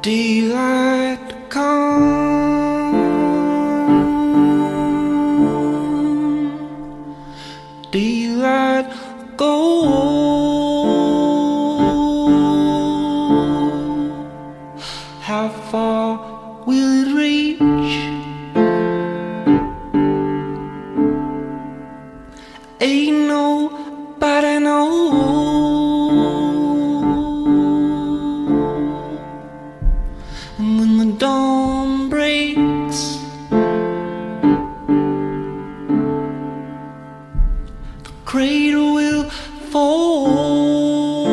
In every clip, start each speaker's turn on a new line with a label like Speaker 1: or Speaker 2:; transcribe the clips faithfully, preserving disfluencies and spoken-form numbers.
Speaker 1: daylight come, daylight go. How far will it reach? Ain't nobody know. And when the dawn breaks, the cradle will fall,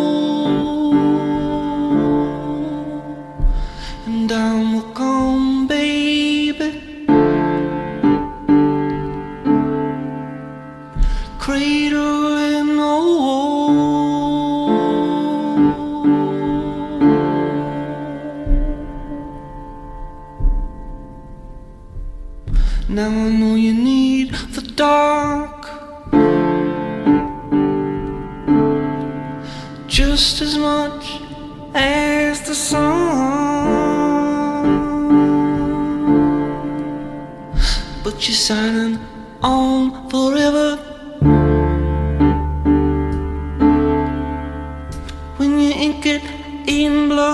Speaker 1: and down will come, baby, cradle and all. Now I know you need the dark just as much as the sun, but you're signing on forever when you ink it in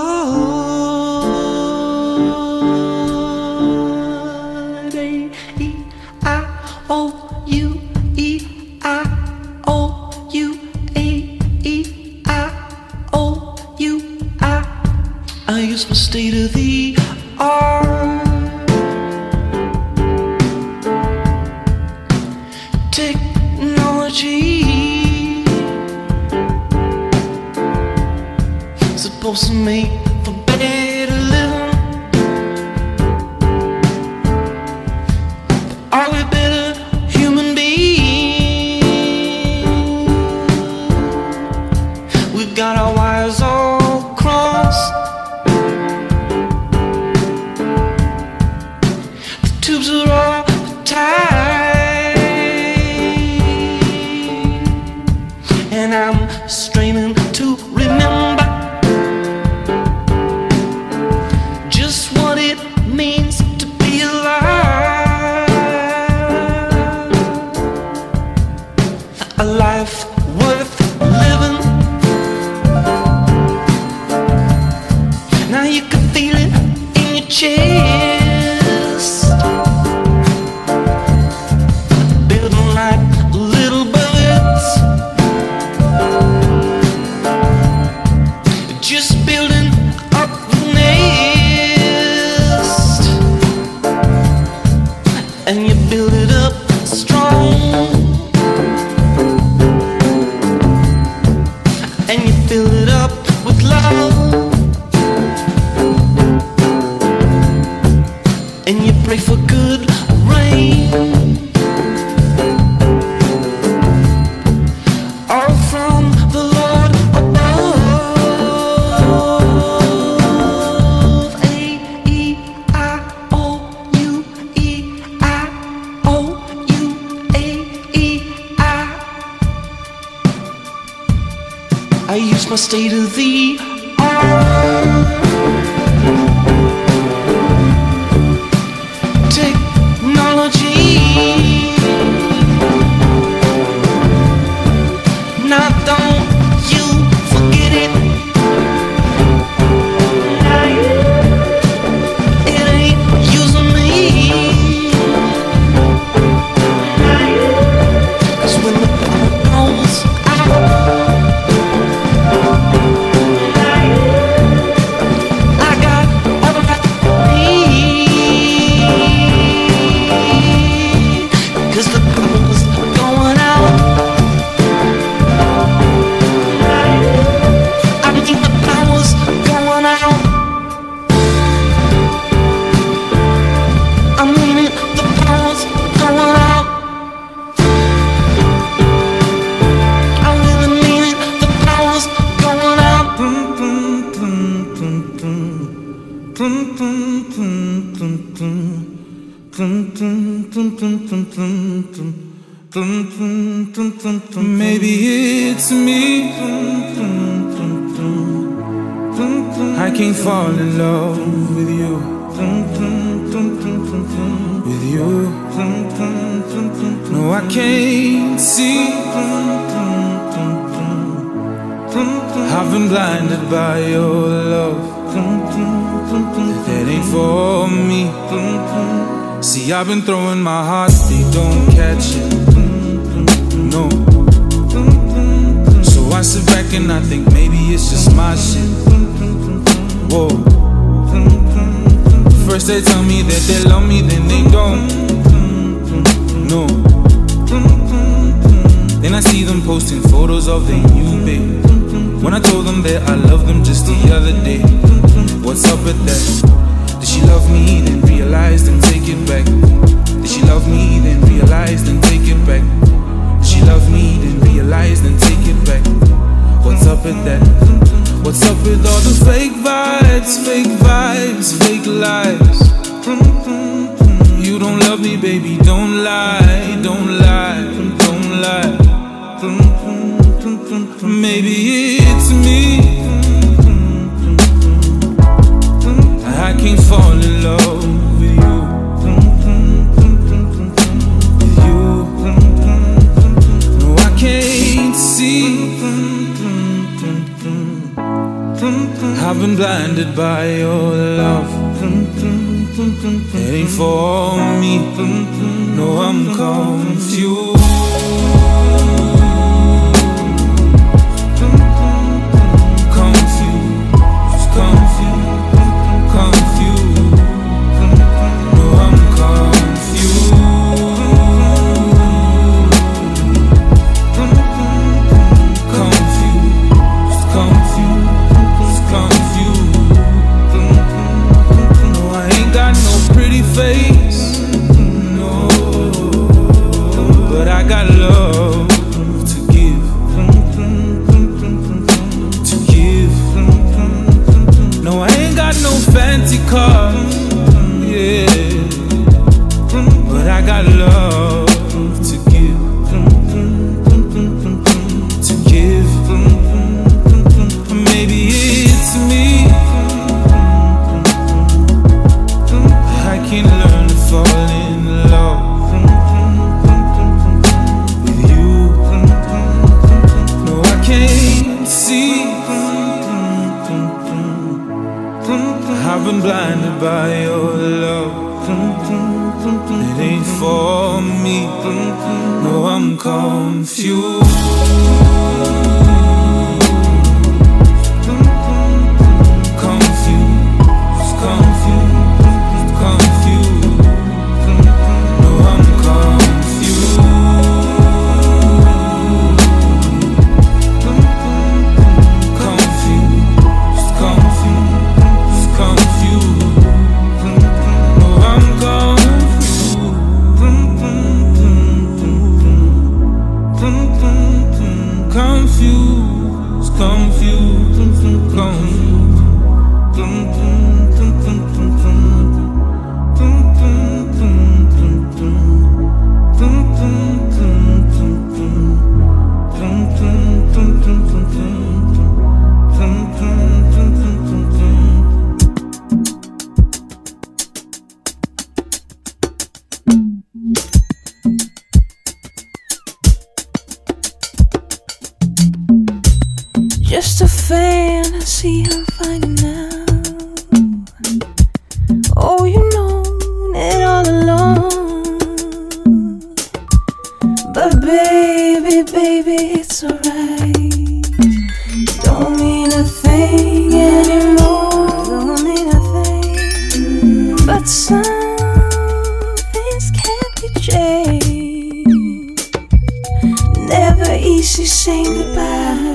Speaker 1: blood. A E I O U E I O U A E I O U I. I use my state of the art technology, supposed to make for better living. But are we better human beings? We've got our wires all crossed, the tubes are all tied, and I'm straining to remember just what it means to be alive. A life worth living. Now you can feel it in your chest, building like little bullets, just building up the nest, and you build it up strong, and you fill it up with love, and you pray for good rain, all from the Lord above. A E I O U E I O U A E I. I use my state of the art technology. Now don't you forget it. It ain't using me, 'cause when the power goes out, I got all that I need, 'cause the power's going out. I mean the power's going out. I mean it, the power's going out. I really mean it, the power's going out. Maybe it's me.
Speaker 2: I can't fall in love with you, with you. No, I can't see. I've been blinded by your love. That ain't for me. See, I've been throwing my heart, they don't catch it. No. So I sit back and I think maybe it's just my shit. Whoa. First they tell me that they love me, then they don't. No. Then I see them posting photos of their new babe. When I told them that I loved them just the other day. What's up with that? Did she love me, then realize, then take it back? Did she love me, then realize, then take it back? Did she love me, then realize, then take it back? What's up with that? What's up with all the fake vibes, fake vibes, fake lies? You don't love me, baby, don't lie, don't lie, don't lie. Maybe it's me. I can't fall in love with you, with you. No, I can't see. I've been blinded by your love. It ain't for me. No, I'm confused. Face, no, but I got love to give, to give. No, I ain't got no fancy cars, yeah, but I got love to give, to give. Maybe it's me. I can learn to fall in love with you. No, I can't see. I've been blinded by your love. It ain't for me. No, I'm confused.
Speaker 3: Just a fantasy I'm finding now. Oh, you know it all along. But baby, baby, it's alright. Don't mean a thing anymore. Don't mean a thing. But some things can't be changed. Never easy saying goodbye.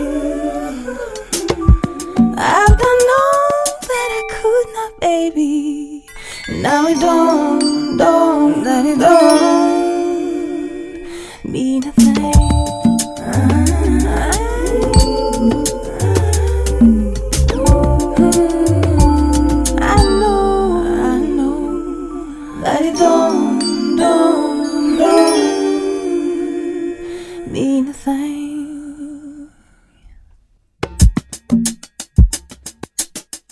Speaker 3: I've done all that I could not, baby. Now it don't, don't, that it don't mean a thing. I know, I know that it don't, don't, don't mean a thing.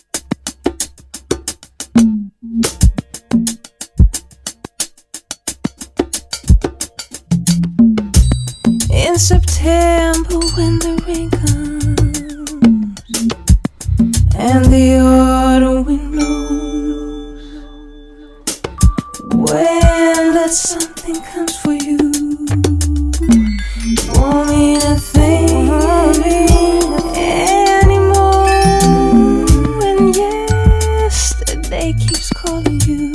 Speaker 3: and the autumn wind blows. When that something comes for you, won't mean a thing anymore. When yesterday keeps calling you,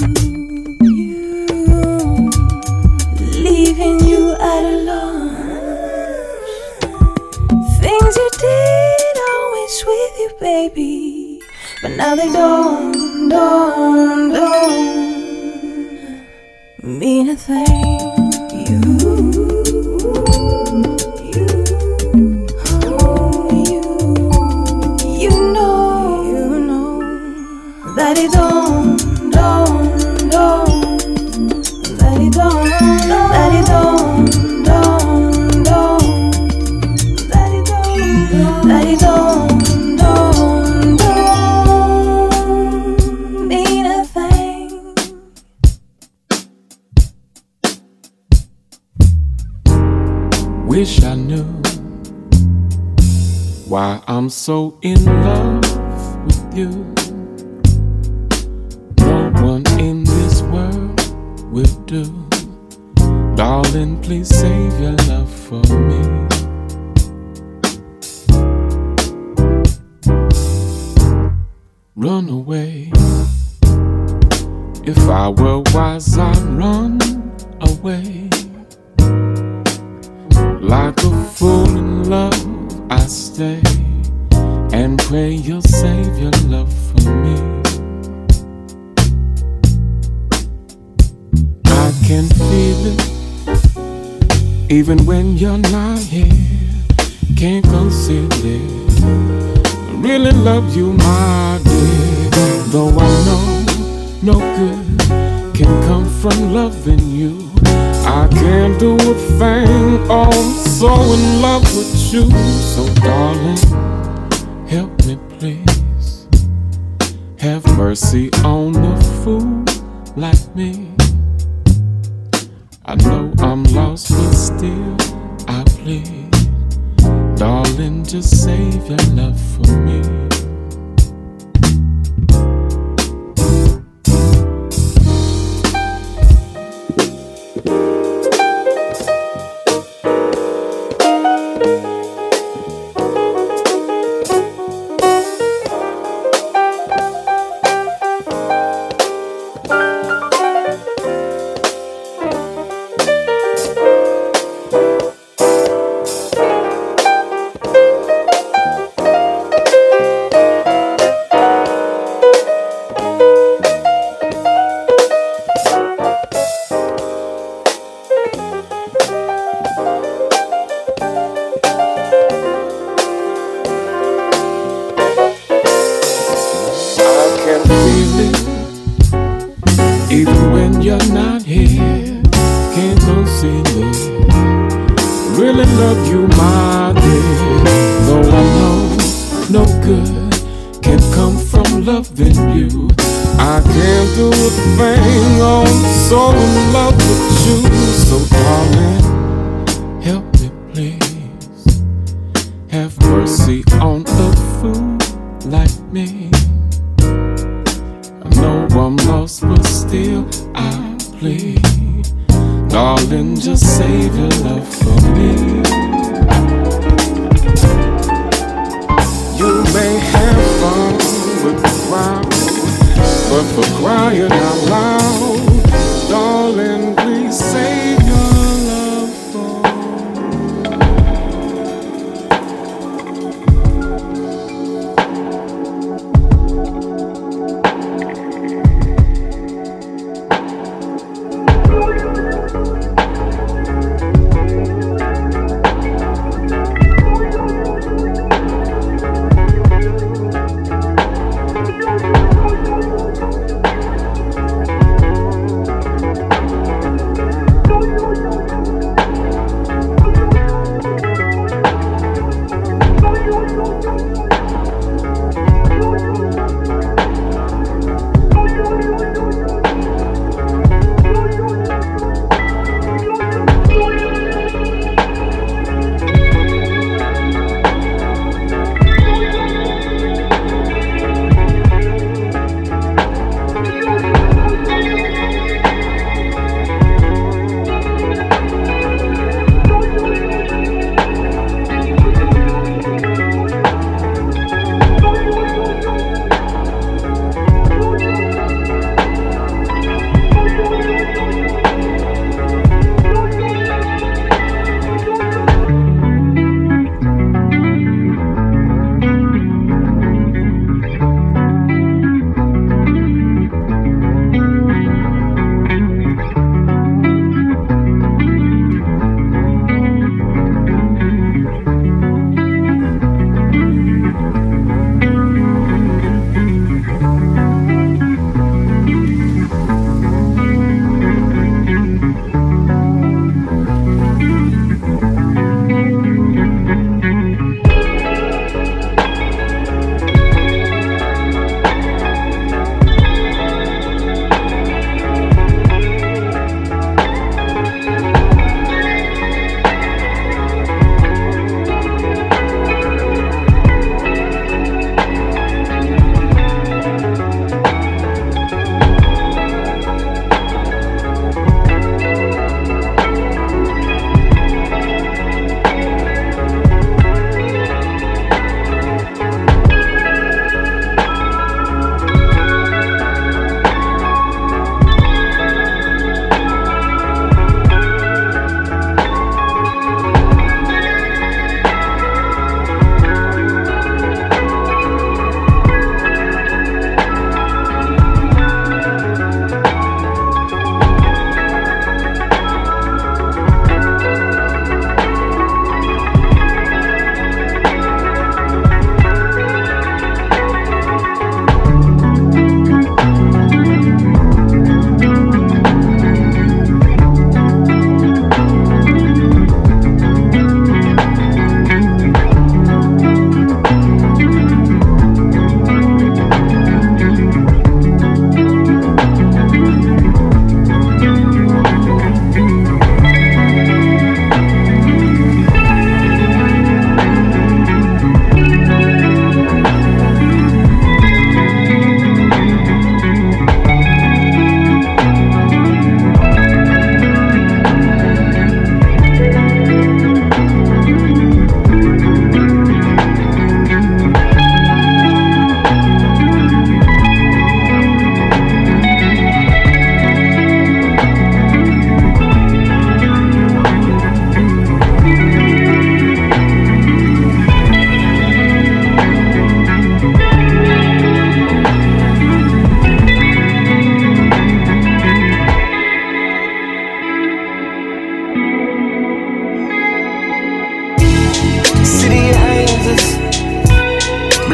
Speaker 3: you leaving you at a loss. Things you did always with you, baby, but now they don't, don't, don't mean a thing. You, you, oh, you, you know, you know that it don't, don't, don't, that it don't, that it don't, don't, don't, that it don't, that it don't.
Speaker 4: Wish I knew why I'm so in love with you. No one in this world will do. Darling, please save your love for me. Run away. If I were wise, I'd run away. Like a fool in love, I stay and pray you'll save your love for me. I can feel it, even when you're not here. Can't conceal it. I really love you, my dear. Though I know no good can come from loving you, I can't do a thing, oh, I'm so in love with you. So darling, help me please. Have mercy on a fool like me. I know I'm lost, but still I plead. Darling, just save your love for me.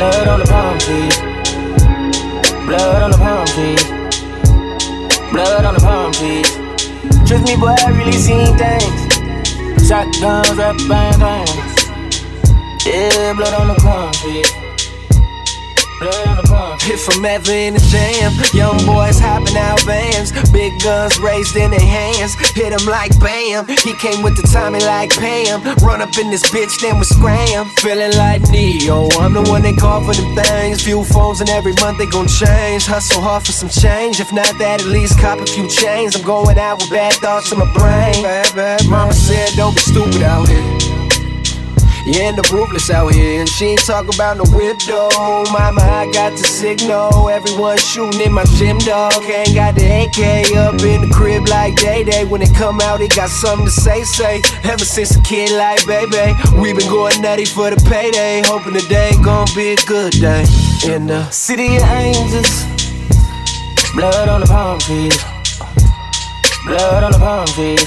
Speaker 5: Blood on the palm trees. Blood on the palm trees. Blood on the palm trees. Trust me, boy, I really seen things. Shotguns, rap, bang, bang. Yeah, blood on the palm trees. If I'm ever in a jam, young boys hopping out vans, big guns raised in their hands, hit him like bam. He came with the timing like Pam. Run up in this bitch, then we scram. Feeling like Neo, I'm the one they call for them things. Few phones and every month they gon' change. Hustle hard for some change, if not that, at least cop a few chains. I'm going out with bad thoughts in my brain. Bad, bad, Mama said don't be stupid out here. You end up ruthless out here, and she ain't talk about no whip though. Mama, I got the signal. Everyone shooting in my gym, dog. Ain't got the A K up in the crib like Day Day. When it come out, it got something to say, say. Ever since a kid like baby, we been going nutty for the payday. Hoping the day gon' be a good day. In the city of angels, blood on the palm trees. Blood on the palm trees.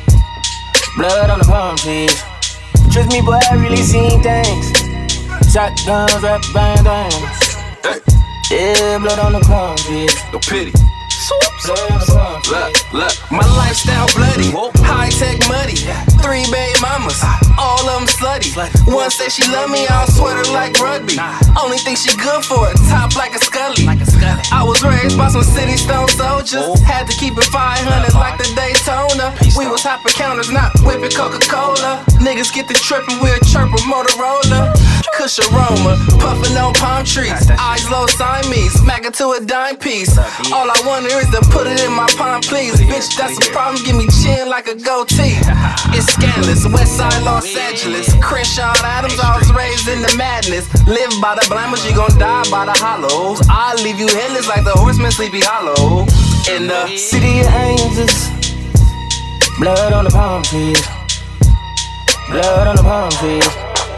Speaker 5: Blood on the palm trees. Trust me, boy, I really seen things. Shotguns, rap, bang, bang. Hey. Yeah, blood on the palm trees. No pity. Blood on the palm trees. Look, look, my lifestyle bloody. High tech muddy. Three baby mamas, all of them slutty. One say she love me, I'll sweat her like rugby. Only think she good for it, top like a scully. I was raised by some city stone soldiers. Had to keep it five hundred like the Daytona. We was hopping counters, not whipping Coca-Cola. Niggas get the trippin', we'll chirp a Motorola. Kush aroma, puffin' on palm trees. Eyes low Siamese, smack it to a dime piece. All I wonder is to put it in my palm, please. Bitch, that's a problem, give me chin like a goatee. It's scandalous, Westside Los Angeles. Crenshaw Adams, I was raised in the madness. Live by the blamers, you gon' die by the hollows. I'll leave you headless like the horseman Sleepy Hollow. In the city of angels, blood on the palm trees. Blood on the palm trees.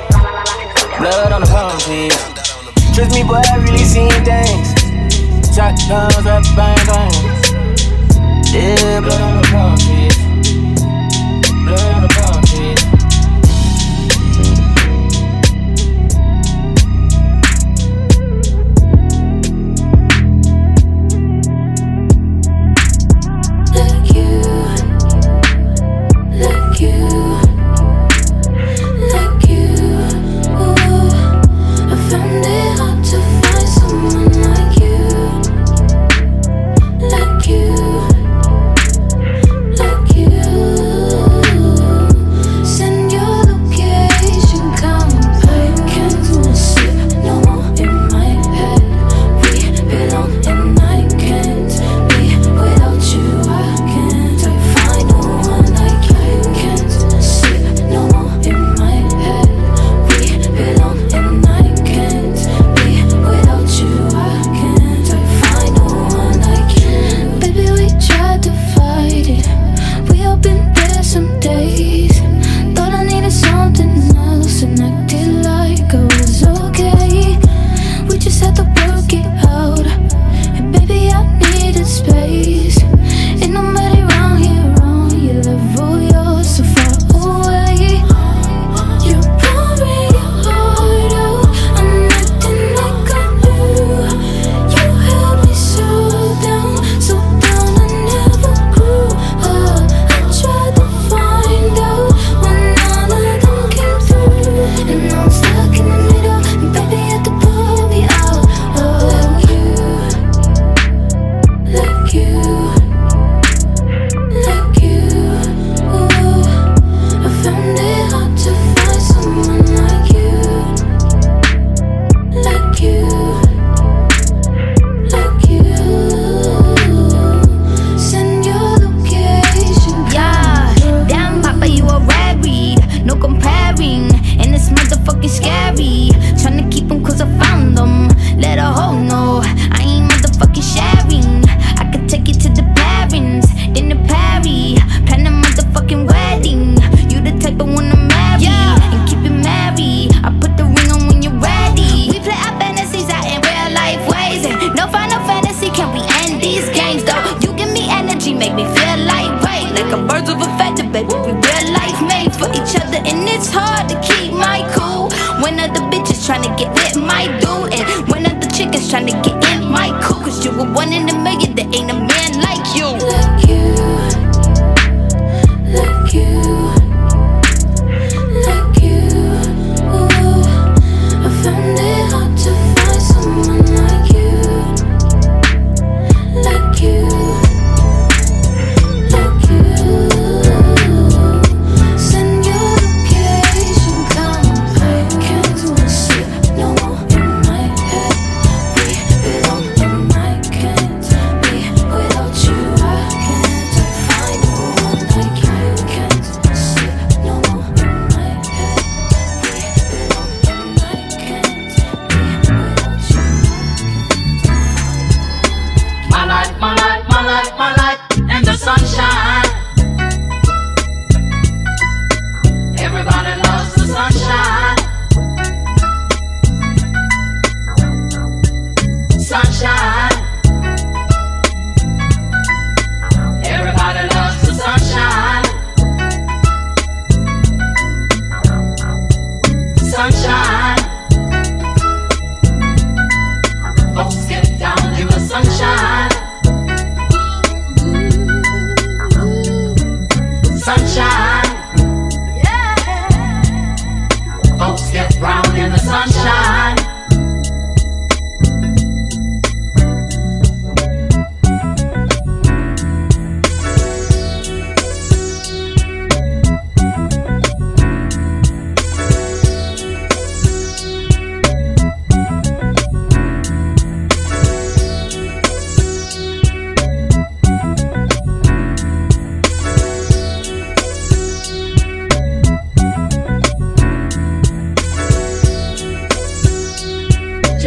Speaker 5: Blood on the palm trees. Trust me, boy, I really seen things. Shotguns, rap, bang, bang. Yeah, blood on the palm trees. Blood on the palm trees.
Speaker 3: Like you, like you. Like you, like you.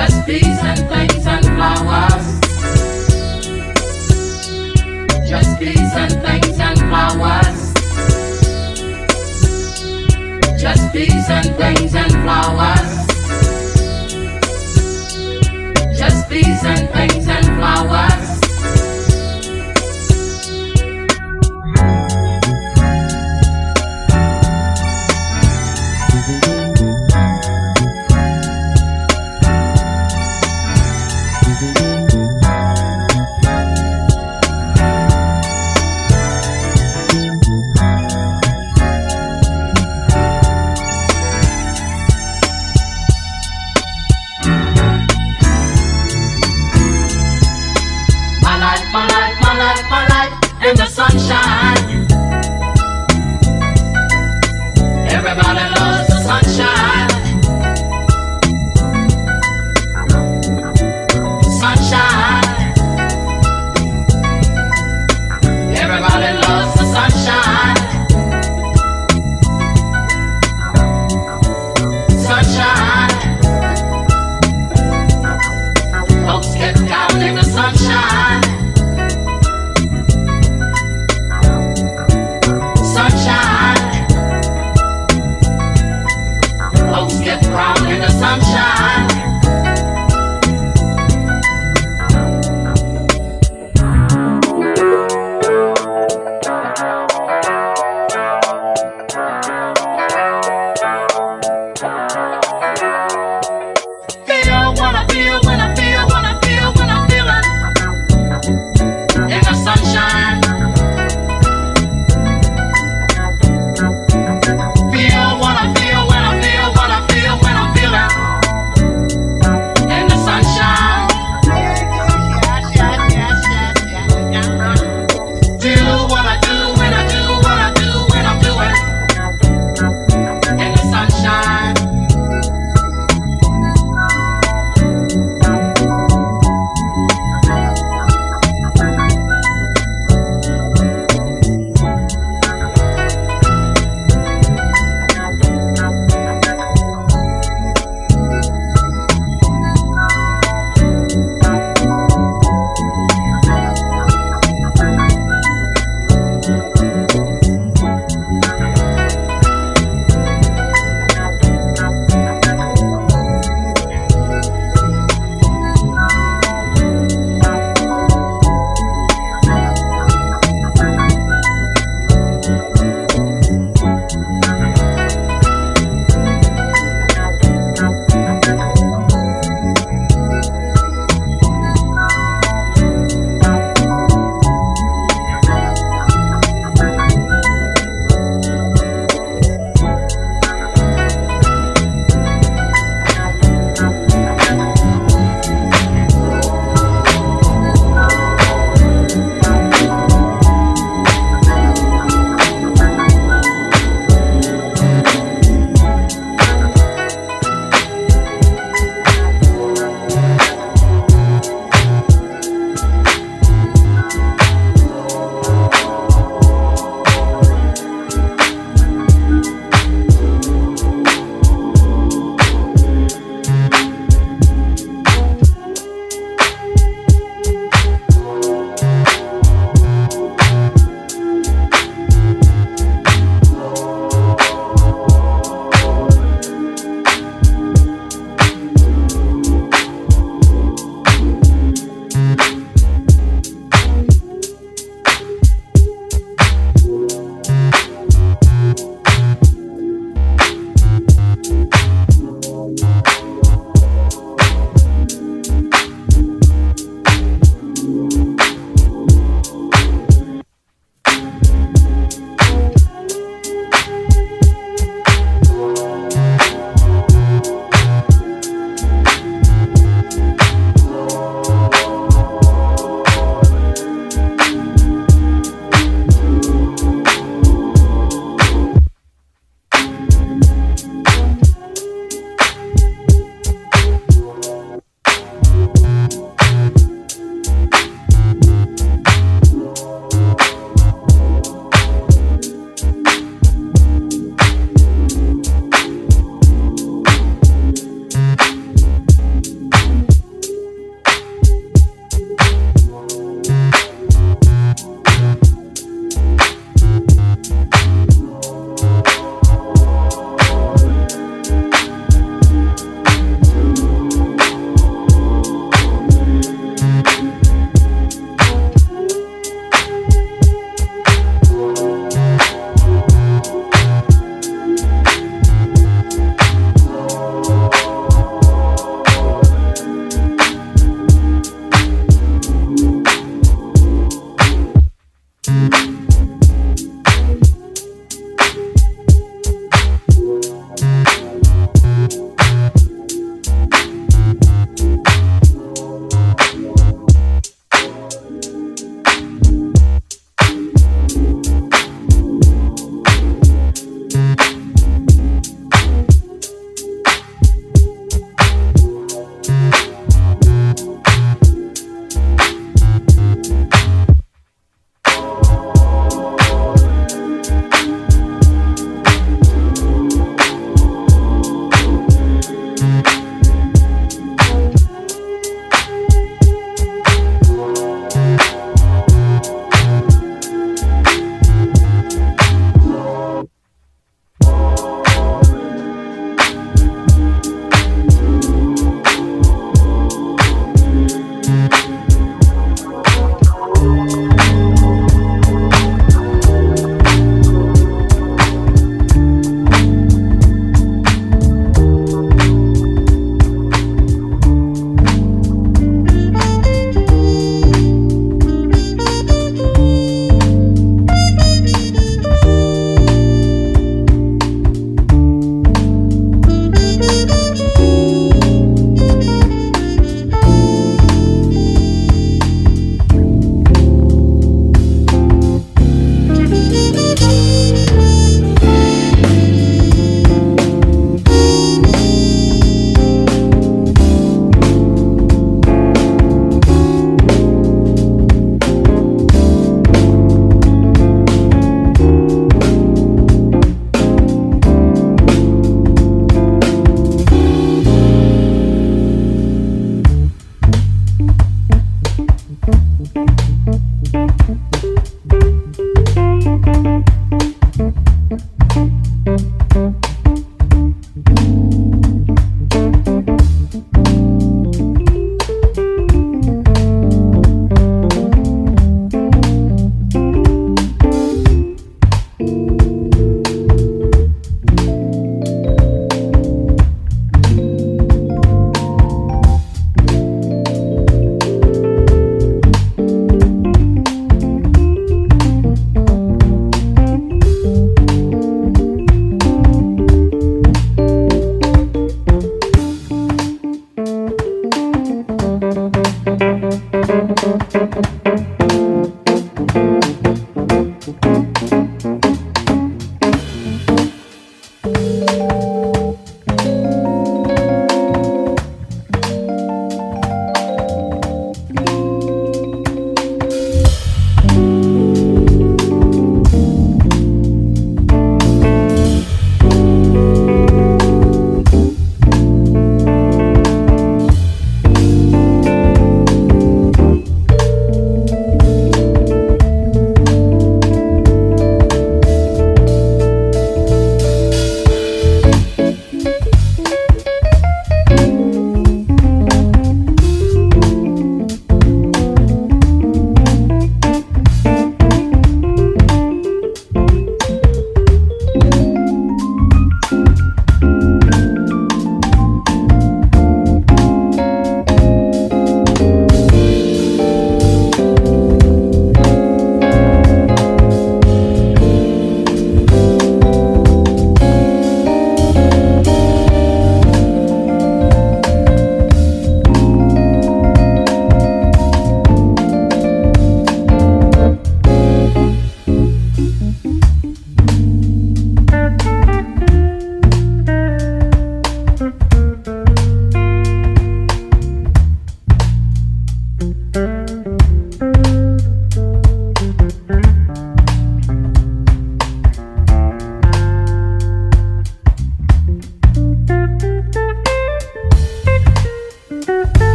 Speaker 6: Just peace and things and flowers. Just peace and things and flowers. Just peace and things and flowers. Just peace and things and flowers. In the sunshine, everybody loves the sunshine. Sunshine, everybody loves the sunshine. Sunshine, folks get down in the sunshine. Get brown in the sunshine. Feel what I feel when I feel, when I feel, when I'm feeling.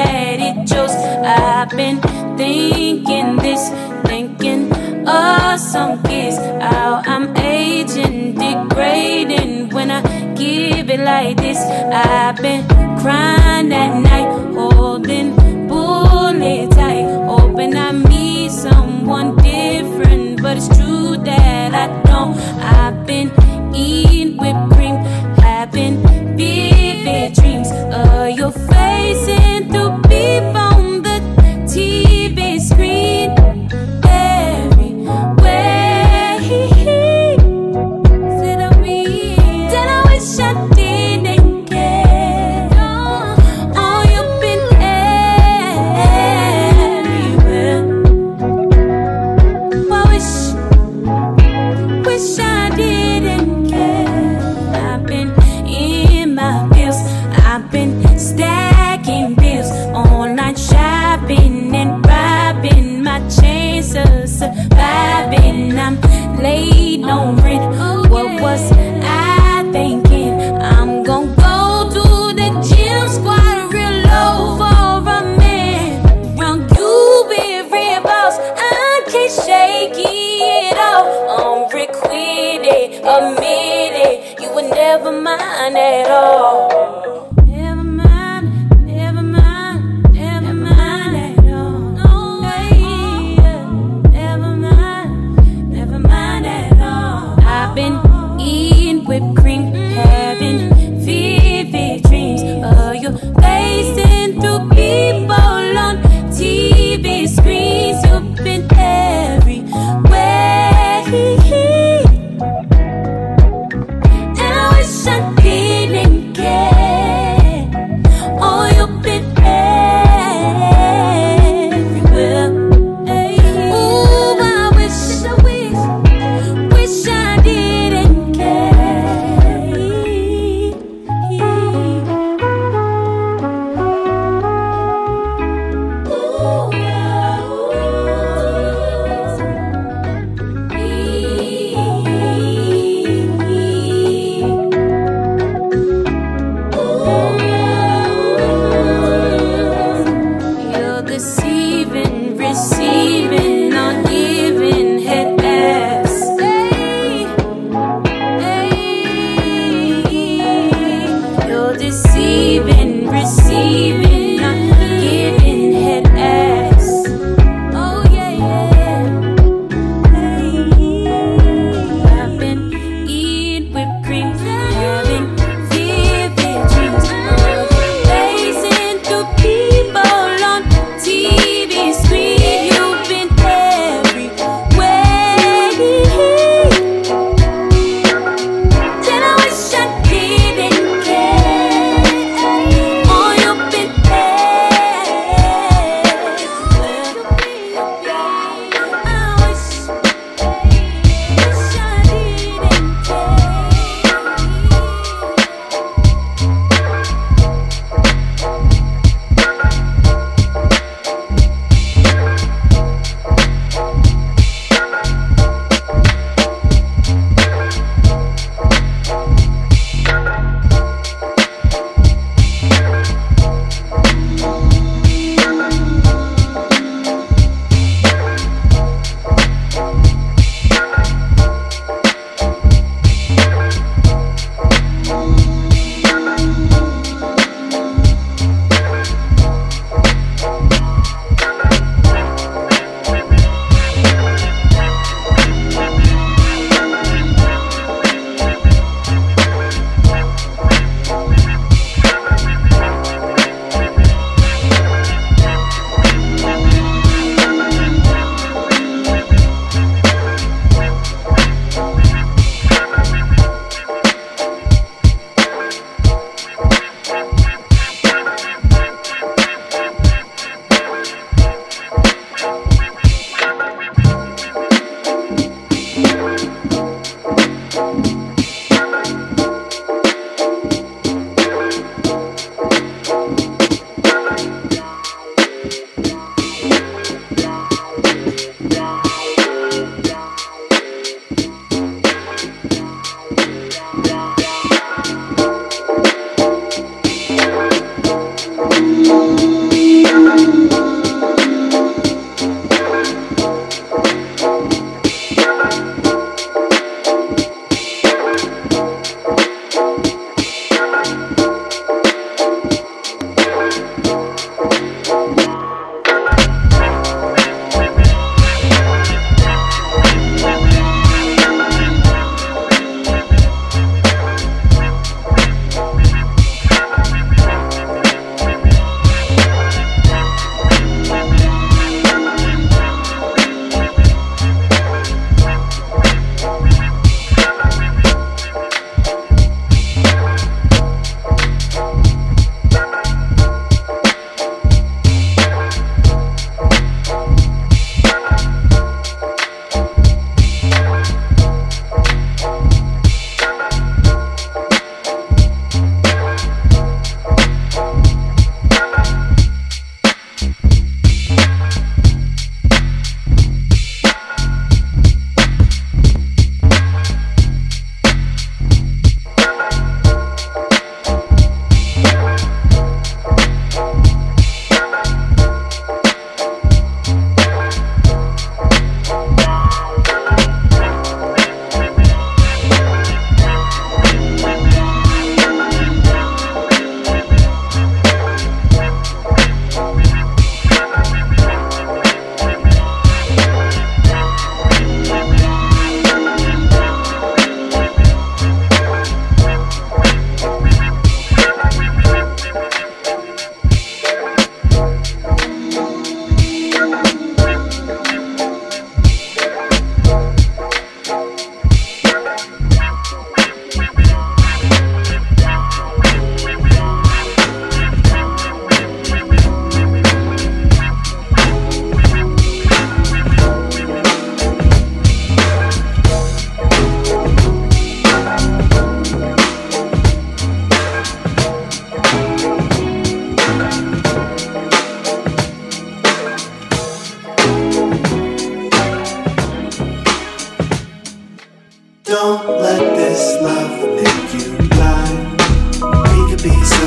Speaker 3: that it shows. I've been thinking this, thinking of some kids, how I'm aging, degrading when I give it like this. I've been crying at night, holding bullet tight, hoping I meet someone different, but it's true that I don't. I've been eating whipped cream, having vivid dreams of your face and through beep on the T V screen. Everywhere he said I wish, that I wish I didn't care. Oh, you've been everywhere. I wish, wish I didn't care. I've been in my bills, I've been stacking bills, online shopping and robbing my chance of surviving. I'm late on rent. What was I thinking? I'm gon' go to the gym, squat real low for a man. Around you be real boss, I can't shake it off. I'm requited, admit it, you were never mine at all. Never mind, never mind, never mind at all. No way, never mind, never mind at all. I've been eating whipped cream, having vivid dreams of your face and through people on T V screens. You've been everywhere, and I wish I didn't care. Oh, you've been everywhere. Ooh, I wish, I wish, wish I didn't care. You're deceiving, receiving, not giving head ass. Hey, hey. You're deceiving, receiving, not giving head ass. Oh yeah, yeah. Hey. I've been eating whipped cream, having vivid dreams of your face and through people on T V screen. You've been everywhere, and I wish I didn't care.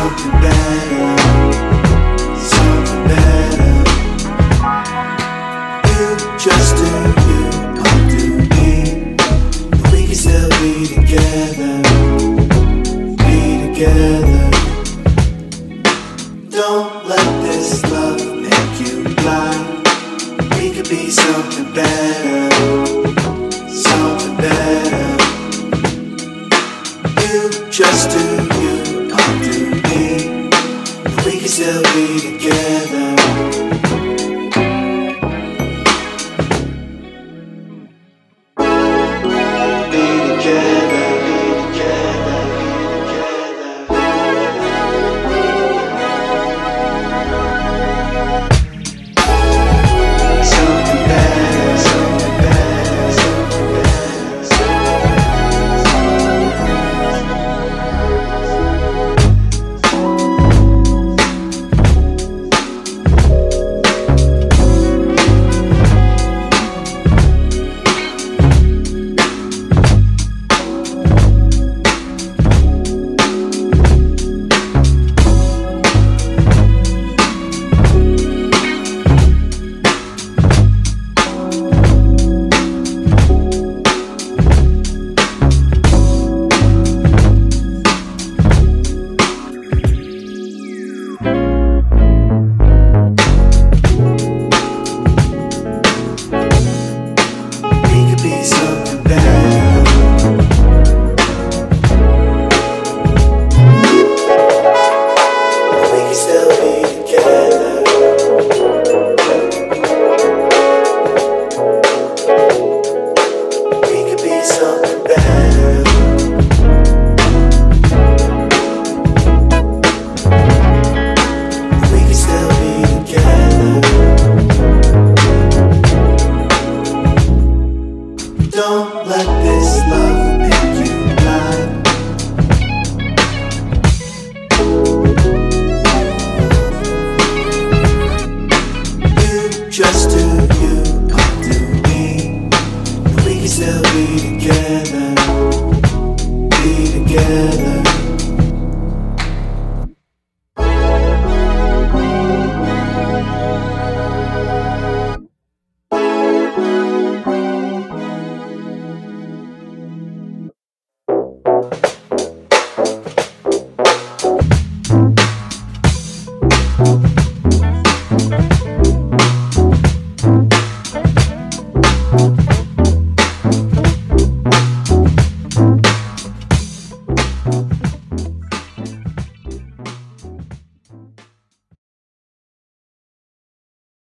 Speaker 7: something better, something better. You just do you, I'll do me, but we can still be together, be together. Don't let this love make you blind. We could be something better, something better. You just do you, I'll do me, but we can still be together.